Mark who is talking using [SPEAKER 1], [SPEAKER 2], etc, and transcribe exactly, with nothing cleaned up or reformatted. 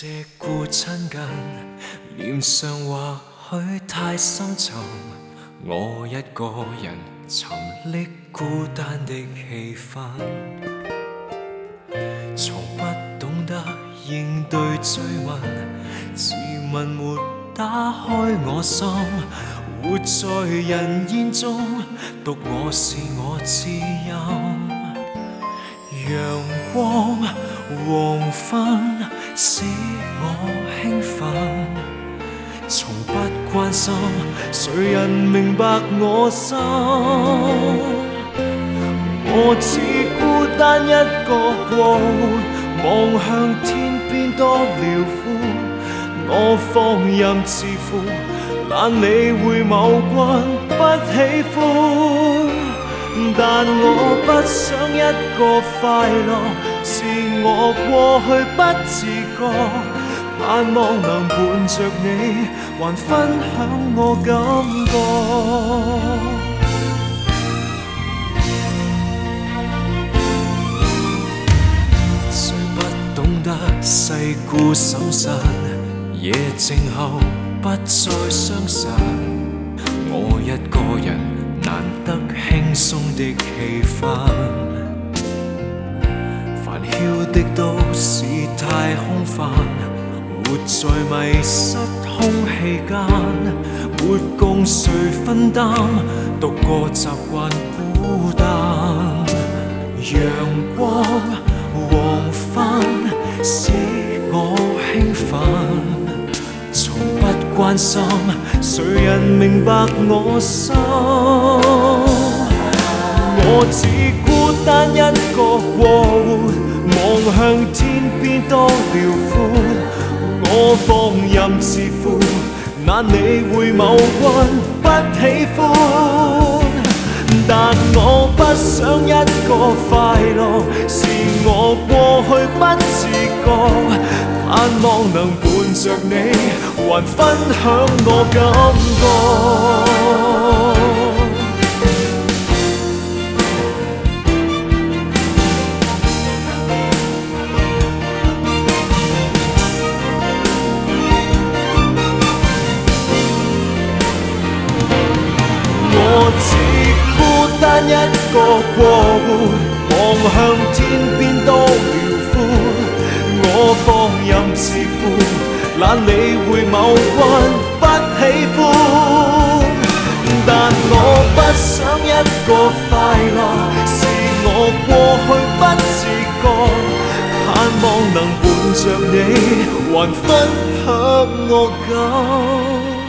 [SPEAKER 1] 借故親近，臉上或許太深沉，我一個人沉溺孤單的氣氛，從不懂得應對追問，自問沒打開我心，活在人煙中，獨我是我知音。陽光黃昏使我興奮，從不關心誰人明白我心，我只孤單一個過活，望向天邊多遼闊，我放任自負，懶理會某君不喜歡，但我不想一個快樂是我過去不自覺，盼望能伴着你還分享我感覺。誰不懂得世故審慎，夜靜後不再相信，我一個人難得輕鬆的氣氛，煩囂的都市太空泛，活在迷失空氣間，沒共誰分擔，獨個習慣孤單。陽光黃昏使我興奮，從不關心誰人明白我心，我只孤單一個過活，望向天邊多遼闊，我放任自負，懶理會某君不喜歡，但我不想一個快樂是我過去不自覺，盼望能伴着你還分享我感覺。我只孤單一個過活，望向天邊多遼闊，我放任自負，懶理會某君不喜歡，但我不想一個快樂是我過去不自覺，盼望能伴着你還分享我感